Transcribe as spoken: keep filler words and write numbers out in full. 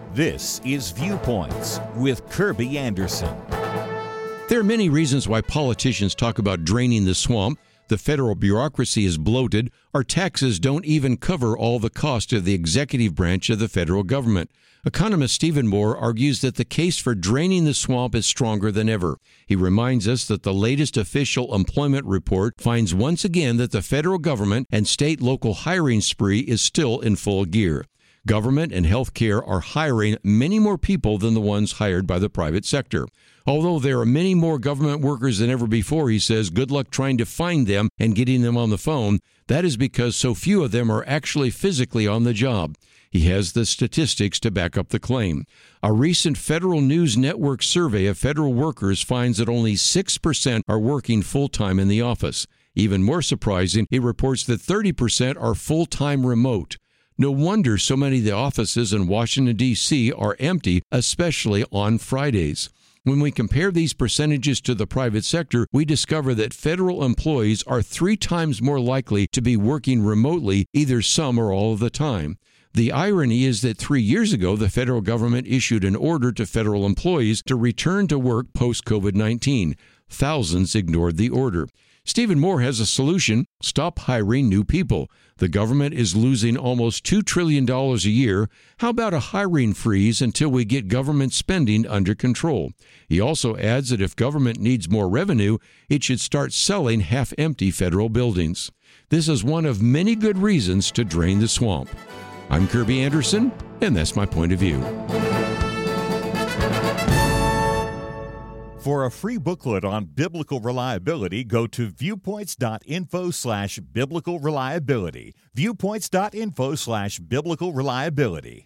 This is Viewpoints with Kirby Anderson. There are many reasons why politicians talk about draining the swamp. The federal bureaucracy is bloated. Our taxes don't even cover all the cost of the executive branch of the federal government. Economist Stephen Moore argues that the case for draining the swamp is stronger than ever. He reminds us that the latest official employment report finds once again that the federal government and state-local hiring spree is still in full gear. Government and healthcare are hiring many more people than the ones hired by the private sector. Although there are many more government workers than ever before, he says, good luck trying to find them and getting them on the phone. That is because so few of them are actually physically on the job. He has the statistics to back up the claim. A recent Federal News Network survey of federal workers finds that only six percent are working full-time in the office. Even more surprising, it reports that thirty percent are full-time remote. No wonder so many of the offices in Washington, D C are empty, especially on Fridays. When we compare these percentages to the private sector, we discover that federal employees are three times more likely to be working remotely, either some or all of the time. The irony is that three years ago, the federal government issued an order to federal employees to return to work post-COVID nineteen. Thousands ignored the order. Stephen Moore has a solution. Stop hiring new people. The government is losing almost two trillion dollars a year. How about a hiring freeze until we get government spending under control? He also adds that if government needs more revenue, it should start selling half-empty federal buildings. This is one of many good reasons to drain the swamp. I'm Kirby Anderson, and that's my point of view. For a free booklet on biblical reliability, go to viewpoints.info slash biblical reliability. Viewpoints.info slash biblical reliability.